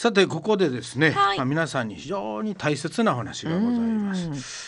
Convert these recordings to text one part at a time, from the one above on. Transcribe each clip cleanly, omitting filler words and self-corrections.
さてここでですね、 はい皆さんに非常に大切な話がございます。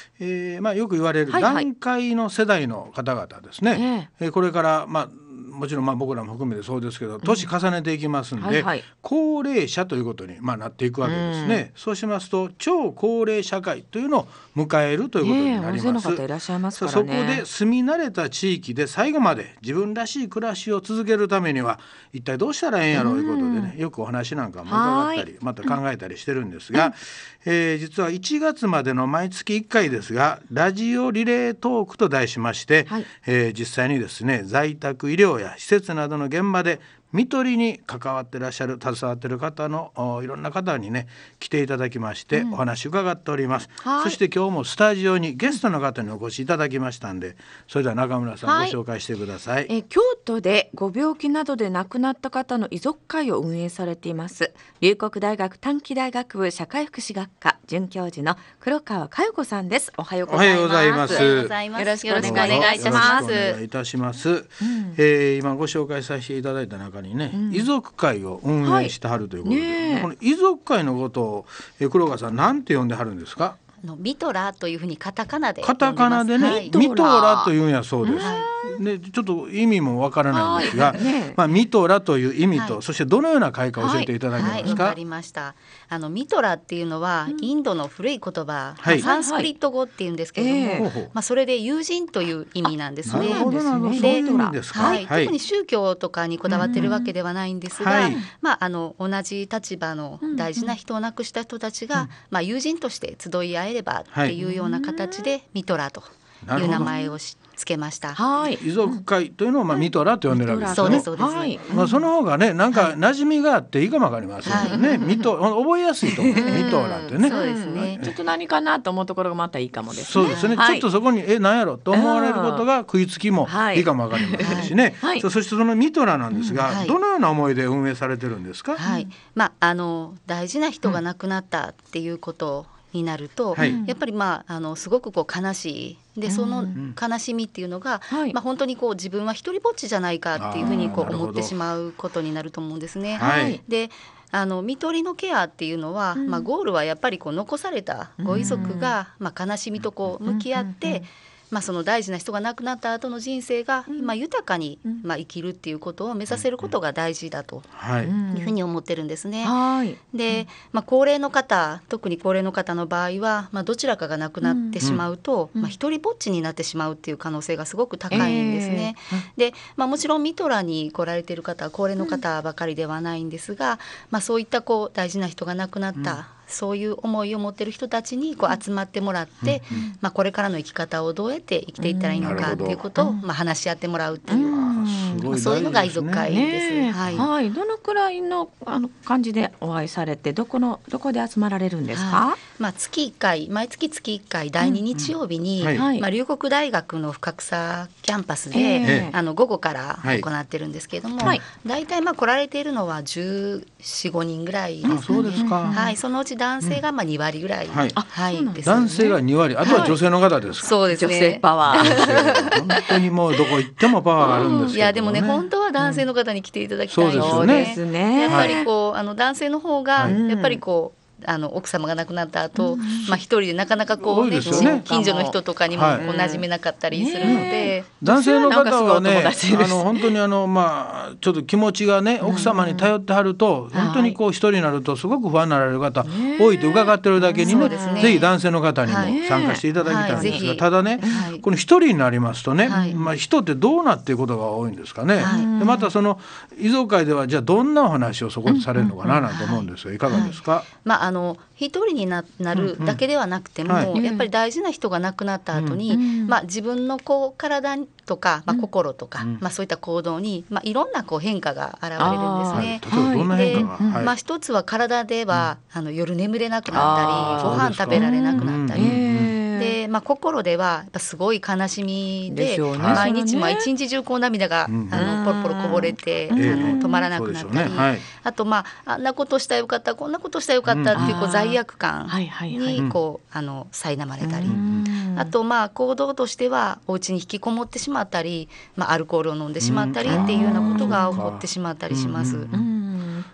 よく言われるはいはい団塊の世代の方々ですね、これから、もちろん僕らも含めてそうですけど年重ねていきますんで、 はいはい高齢者ということに、なっていくわけですね。そうしますと超高齢社会というのを迎えるということになり大勢ます。 の方いらっしゃいますからね。 そこで住み慣れた地域で最後まで自分らしい暮らしを続けるためには一体どうしたらええんやろうということでね、よくお話なんかも伺ったりまた考えたりしてるんですが、実は1月までの毎月1回ですがラジオリレートークと題しまして、 はい実際にですね在宅医療や施設などの現場で看取りに関わってらっしゃる携わっている方のいろんな方にね来ていただきましてお話伺っております。 はいそして今日もスタジオにゲストの方にお越しいただきましたんで、それでは中村さん、 はいご紹介してください。 京都でご病気などで亡くなった方の遺族会を運営されています龍谷大学短期大学部社会福祉学科准教授の黒川佳代子さんです。おはようございます。 おはようございます。 おはようございます。 よろしくお願いいたしよろます。 しくお願いいたします。今ご紹介させていただいた中にね、遺族会を運営してはるということで、 はいねえこの遺族会のことを黒川さんなんて呼んではるんですか？ ミトラというふうにカタカナでカタカナでね、 はいミトラというんやそうです。 はでちょっと意味もわからないんですが、 はいねミトラという意味と、 はいそしてどのような会か教えていただけはい、わますか？ かりました。ミトラっていうのはインドの古い言葉、 はいサンスクリット語っていうんですけれども、 ほうほうそれで友人という意味なんですね。 なるほどなるほど、 でそういう意味ですか。 はい、特に宗教とかにこだわってるわけではないんですが、 はい同じ立場の大事な人を亡くした人たちが、友人として集い合えればっていうような形でミトラという名前をつけました。 はい遺族会というのをミトラと呼んでるわけですね。 そうですそうです。 はいその方がねなんか馴染みがあっていいかもわかりませんよね。ミト覚えやすいと思う。ミトラってね。 そうですね。 ちょっと何かなと思うところがまたいいかもですね。 そうですね、 はいちょっとそこに何やろと思われることが食いつきもいいかもわかりませんしね、 はいそしてそのミトラなんですが、 はいどのような思いで運営されてるんですか？ はい、大事な人が亡くなったっていうことになると、 はいやっぱりすごく悲しいで、その悲しみっていうのが、 はい本当に自分は一人ぼっちじゃないかっていうふうになるほど思ってしまうことになると思うんですね。 はいで看取りのケアっていうのは、ゴールはやっぱり残されたご遺族が、悲しみと向き合って、その大事な人が亡くなった後の人生が、豊かに、生きるっていうことを目指せることが大事だとはい、 いうふうに思ってるんですね。 はいで、高齢の方、特に高齢の方の場合は、どちらかが亡くなってしまうと、一人ぼっちになってしまうっていう可能性がすごく高いんですね。で、もちろんミトラに来られている方は高齢の方ばかりではないんですが、そういった大事な人が亡くなった、そういう思いを持っている人たちに集まってもらって、これからの生き方をどうやって生きていったらいいのかっていうことを、話し合ってもらうっていう、 すごいそういうのが遺族会です。 ねえはいはい、どのくらいの感じでお会いされてどこで集まられるんですか？ 月1回毎月月1回第2日曜日に、 はい龍谷大学の深草キャンパスで、 え午後から行ってるんですけれども、 はい大体来られているのは14、15人ぐらいですかね。 そうですか。 はい、そのうち男性が2割ぐらい、 はいはいそうなんですね。 男性が2割、あとは女性の方ですか？ そうです女性ね。 パワー。 本当にもうどこ行ってもパワーがあるんですけど、ね、 いやでもね、本当は男性の方に来ていただきたいんですね。 そうですよねやっぱり男性の方がはいやっぱり奥様が亡くなった後、一人でなかなか多いですよね近所の人とかにもはい馴染めなかったりするので、 男性の方はね、 女性はなんかすごいお友達です本当にちょっと気持ちがね、奥様に頼ってはると、本当に一人になるとすごく不安になられる方多いと伺ってるだけにね、 そうですねぜひ男性の方にもはい参加していただきたいんですが、 はいぜひただね、 はいこの一人になりますとね、 はい人ってどうなっていくことが多いんですかね、 はいでまたその遺族会ではじゃあどんなお話をそこでされるのかななんて思うんですが、いかがですか？ 一人になるだけではなくても、 はいやっぱり大事な人が亡くなった後に、自分の体とか、心とか、そういった行動に、いろんな変化が現れるんですはい、 ね。 例えばどんな変化が、はい一つは体では、夜眠れなくなあーったり、ご飯食べられなくなったり、で、心ではやっぱすごい悲しみでですよね毎日そのね一日中涙が、ポロポロこぼれて、止まらなくなったり、 そうでしょうねはいあとあんなことしたらよかった、こんなことしたらよかったっていう罪悪感はいはいはいに苛まれたり、あと行動としてはお家に引きこもってしまったり、アルコールを飲んでしまったりっていうようなことが起こってしまったりします。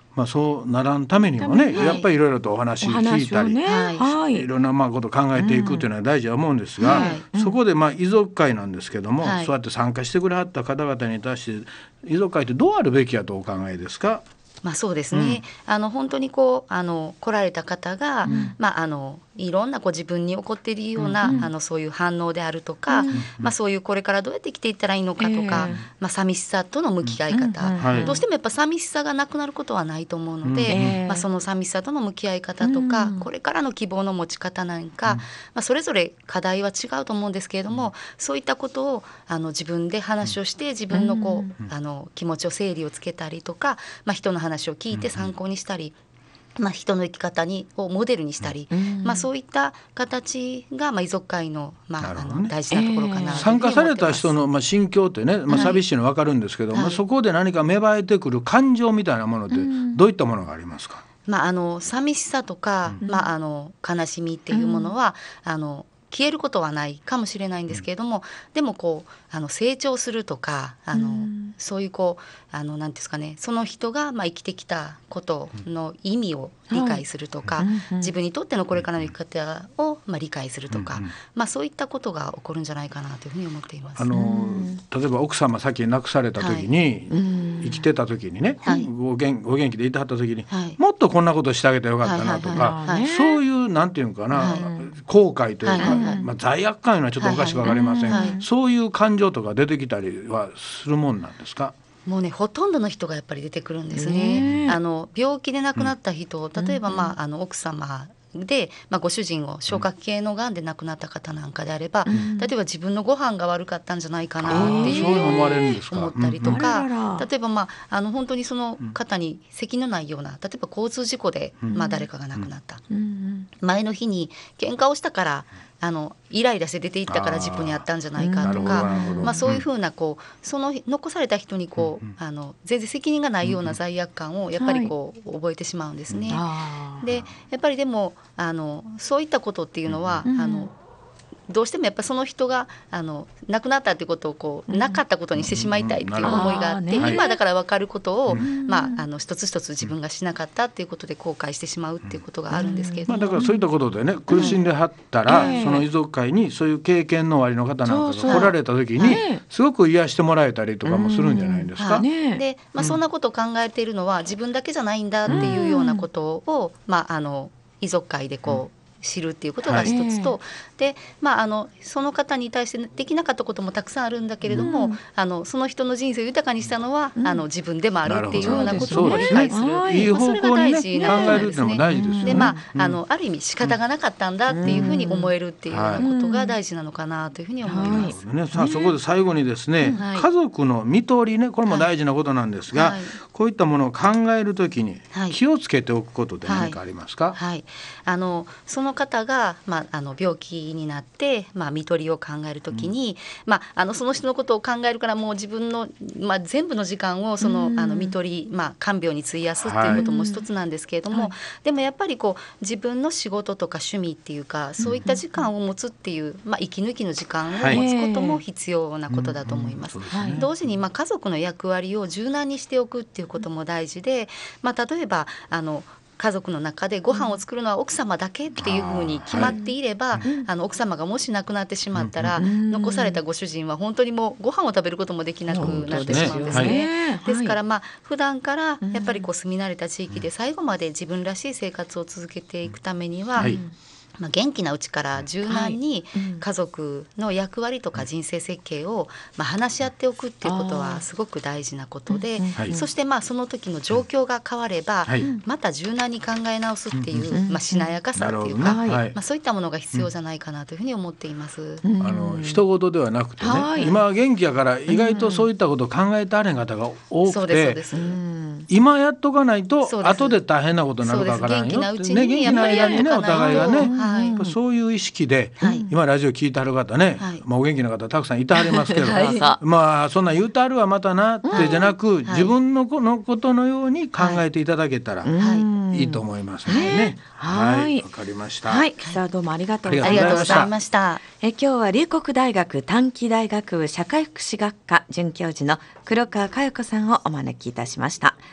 そうならんためにもね、やっぱりいろいろとお話聞いたり、いろんなことを考えていくというのは大事だと思うんですが、そこで遺族会なんですけども、そうやって参加してくれはった方々に対して遺族会ってどうあるべきやとお考えですか？ そうですね、本当に来られた方が、いろんな自分に起こっているような、そういう反応であるとか、そういうこれからどうやって生きていったらいいのかとか、寂しさとの向き合い方、どうしてもやっぱ寂しさがなくなることはないと思うので、その寂しさとの向き合い方とか、これからの希望の持ち方なんか、それぞれ課題は違うと思うんですけれども、そういったことを自分で話をして自分の気持ちを整理をつけたりとか、人の話を聞いて参考にしたり、人の生き方をモデルにしたり、そういった形が遺族会の、大事なところかなと参加された人の心境ってね、寂しいの分かるんですけど、そこで何か芽生えてくる感情みたいなものってどういったものがありますか？ 寂しさとか、悲しみっていうものは、消えることはないかもしれないんですけれども、でも成長するとか、そういうなんていうんですかね、その人が生きてきたことの意味を理解するとか、自分にとってのこれからの生き方を理解するとか、そういったことが起こるんじゃないかなというふうに思っています。 例えば奥様さっき亡くされた時に、生きてた時にね、ご元気でいてはった時に、もっとこんなことしてあげてよかったなとか、そういうなんていうのかな、後悔というか、罪悪感いうのはちょっとおかしく分かりません、そういう感情とか出てきたりはするもんなんですか？ もうね、ほとんどの人がやっぱり出てくるんですね。病気で亡くなった人、例えば、奥様で、ご主人を消化器系のがんで亡くなった方なんかであれば、例えば自分のご飯が悪かったんじゃないかなっていうように思ったりとか、例えば、本当にその方に責のないような、例えば交通事故で、誰かが亡くなった、前の日に喧嘩をしたからイライラして出て行ったから事故にあったんじゃないかとか、そういうふうなその残された人に全然責任がないような罪悪感をやっぱり覚えてしまうんですね。でやっぱりでもそういったことっていうのは、どうしてもやっぱその人が亡くなったっていうことをなかったことにしてしまいたいっていう思いがあって、今だから分かることを、一つ一つ自分がしなかったっていうことで後悔してしまうっていうことがあるんですけれども、 だからそういったことでね、苦しんではったら、その遺族会にそういう経験のおありの方なんかが来られた時にすごく癒してもらえたりとかもするんじゃないですか？ で、そんなことを考えているのは自分だけじゃないんだっていうようなことを、遺族会で知るっていうことが一つと、で、その方に対してできなかったこともたくさんあるんだけれども、その人の人生を豊かにしたのは、自分でもあるっていうようなことを理解する、 いい方向にね、考えるっていうのも大事ですよね。 で、ある意味仕方がなかったんだっていうふうに思えるっていうようなことが大事なのかなというふうに思います。 さあそこで最後にですね、家族の看取りね、これも大事なことなんですが、こういったものを考えるときに気をつけておくことって何かありますか？ その方が、病気になって、看取りを考えるときに、その人のことを考えるからもう自分の、全部の時間をその看取り、看病に費やすっていうことも一つなんですけれども、でもやっぱり自分の仕事とか趣味っていうか、そういった時間を持つっていう、息抜きの時間を持つことも必要なことだと思います。同時に、家族の役割を柔軟にしておくっていうことも大事で、例えば家族の中でご飯を作るのは奥様だけっていうふうに決まっていれば、奥様がもし亡くなってしまったら、残されたご主人は本当にもうご飯を食べることもできなくなってしまうんですね。ですから普段からやっぱり住み慣れた地域で最後まで自分らしい生活を続けていくためには、元気なうちから柔軟に家族の役割とか人生設計を話し合っておくっていうことはすごく大事なことで、そしてその時の状況が変わればまた柔軟に考え直すっていうしなやかさっていうか、そういったものが必要じゃないかなというふうに思っています。 人事ではなくてね、今は元気やから意外とそういったことを考えてあれん方が多くて、今やっとかないと後で大変なことになるかわからんよってね、元気な間にね、お互いがね、そういう意識で、今ラジオ聞いてはる方ね、お元気な方たくさんいてはりますけど、そんな言うてはるわまたなってじゃなく、自分のことのように考えていただけたらいいと思いますのでね。わかりました。 さあどうもありがとうございました。 今日は龍谷大学短期大学部社会福祉学科准教授の黒川佳代子さんをお招きいたしました。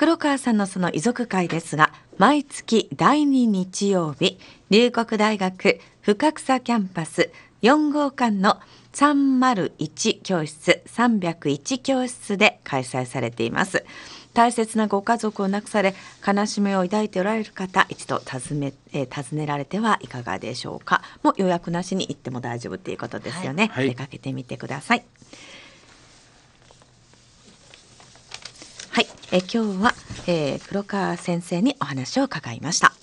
黒川さんのその遺族会ですが、毎月第2日曜日、龍谷大学深草キャンパス4号館の301教室301教室で開催されています。大切なご家族を亡くされ悲しみを抱いておられる方、一度訪ねられてはいかがでしょうか。もう予約なしに行っても大丈夫ということですよね、 はい出かけてみてください。はい、今日は、黒川先生にお話を伺いました。